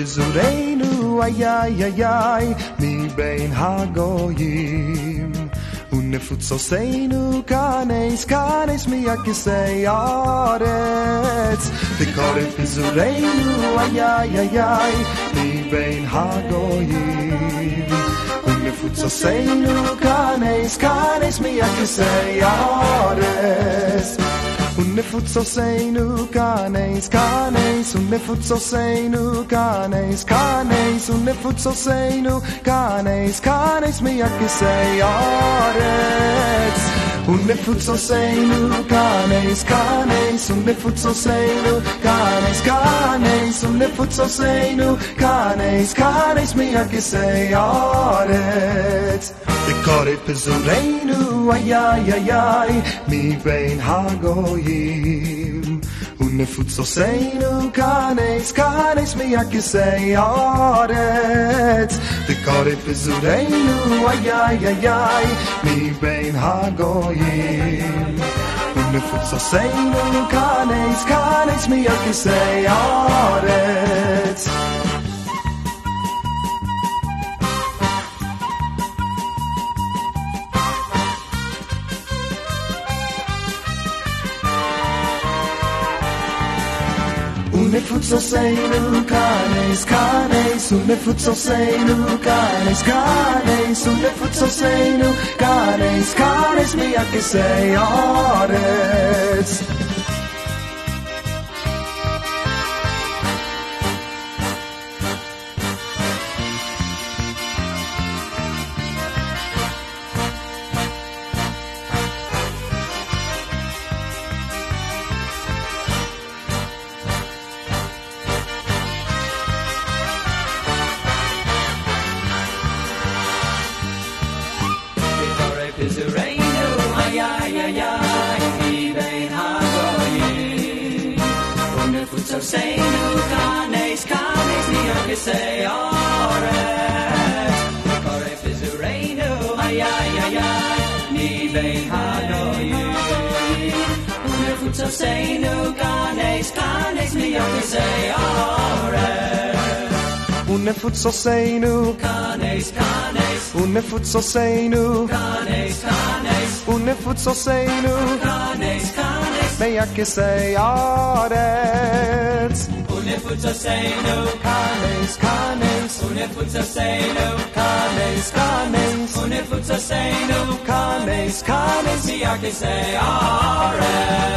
בזורנו, איי איי איי איי, מבין הגויים. ונפוצוסינו כנס, כנס מהכיסא הארץ. וקורא בזורנו, איי איי איי איי, מבין הגויים. ונפוצוסינו כנס, כנס מהכיסא הארץ. ונפוצוסינו כנס, כנס, ונפוצוסינו כנס, כנס, ונפוצוסינו כנס, כנס מהכיסא הארץ. ונפוצוסינו כנס, כנס, ונפוצוסינו כנס, כנס, ונפוצוסינו כנס, כנס מהכיסא הארץ. וקורא בזורנו, איי איי איי איי, מבין הגויים. ונפוצוסינו כנס, כנס מהכיסא הארץ. וקורא בזורנו, איי איי איי איי, מבין הגויים. ונפוצוסינו כנס, כנס מהכיסא הארץ. ונפוצוסינו כנס, כנס, ונפוצוסינו כנס, כנס, ונפוצוסינו כנס, כנס מהכיסא הארץ. Unefutsoseinu kanes kanes, unefutsoseinu kanes kanes, unefutsoseinu kanes kanes, meyakisei aretz. Unefutsoseinu kanes kanes, unefutsoseinu kanes kanes, unefutsoseinu kanes kanes, meyakisei aretz.